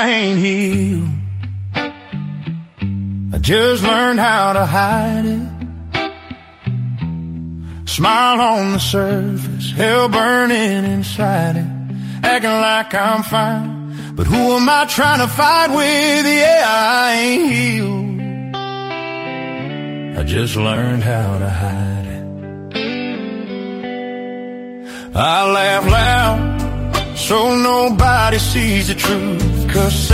I ain't healed. I just learned how to hide it. Smile on the surface, hell burning inside it. Acting like I'm fine, but who am I trying to fight with? Yeah, I ain't healed. I just learned how to hide it. I laugh loud so nobody sees the truth, 'cause